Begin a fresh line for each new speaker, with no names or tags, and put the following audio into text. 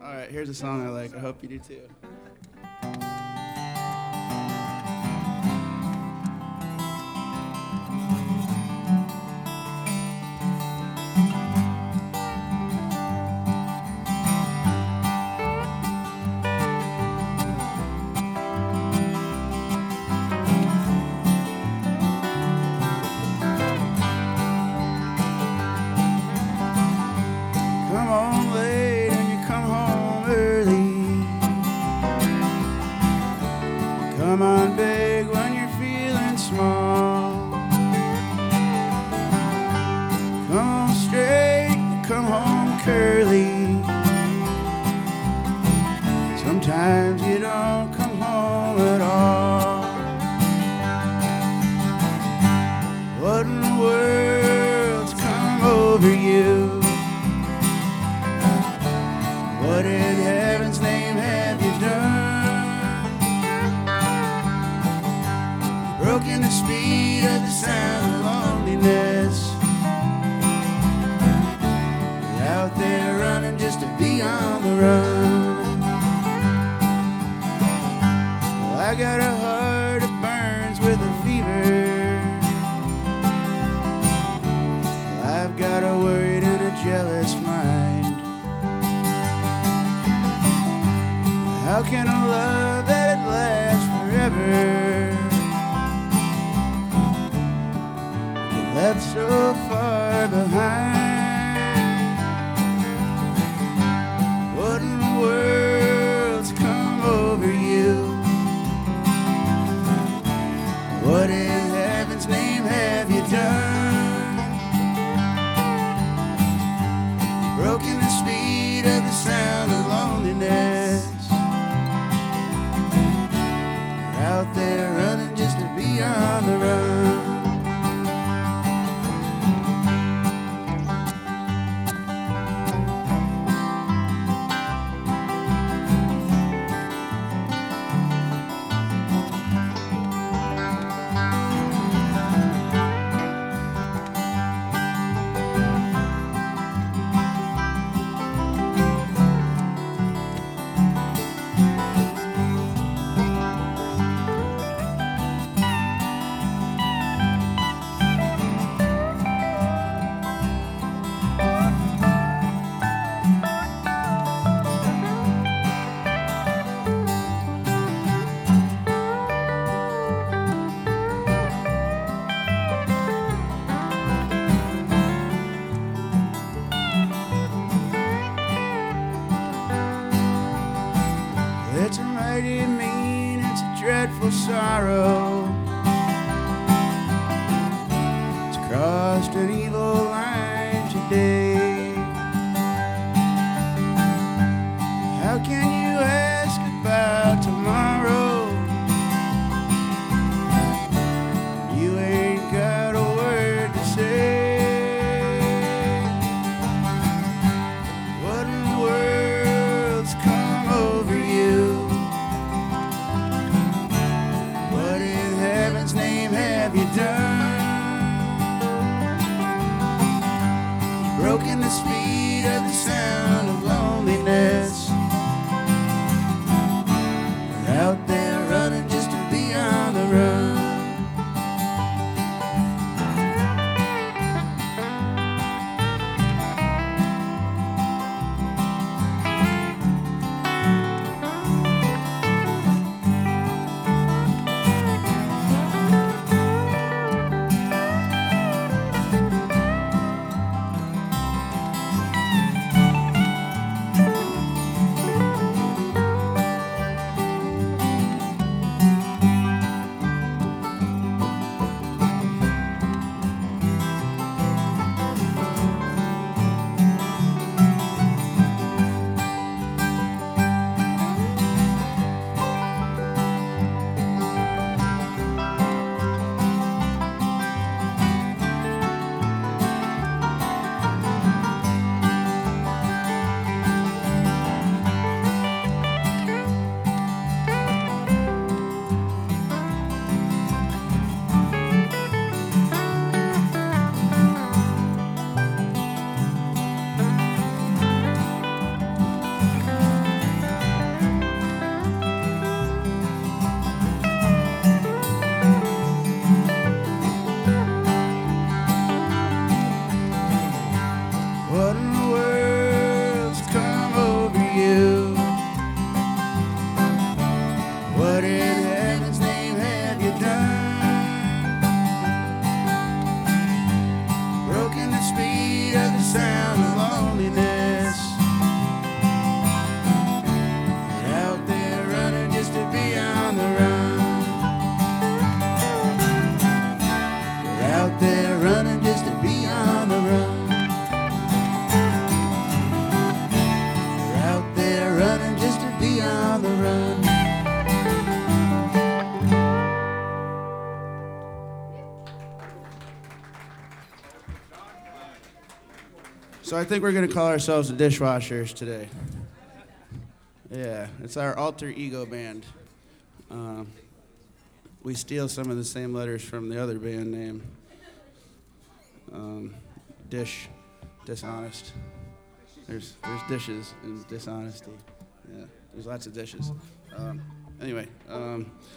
Alright, here's a song I like. I hope you do too. Come home late and you come home early. Come on big when you're feeling small. Come home straight, come home curly. Sometimes you don't come home at all. What in the world's come over you? What in heaven's name have you done? You've broken the speed of the sound of loneliness. You're out there running just to be on the run. Well, I got a heart that burns with a fever. Well, I've got a worried and a jealous mind. How can a love that lasts forever get left so far behind? What in the world's come over you? What in heaven's name have you done? You've broken the speed of the sound of loneliness. Out there running just to be on the run. It's a mighty mean, it's a dreadful sorrow. It's crossed an evil line today. How can you ask about tomorrow? You ain't got a word to say. What in the world's come over you? What in heaven's name have you done? You've broken the speed of the sound of loneliness. So I think we're going to call ourselves the Dishwashers today. Yeah, it's our alter ego band. We steal some of the same letters from the other band name. Dishonest. There's dishes and dishonesty. Yeah, there's lots of dishes. Anyway,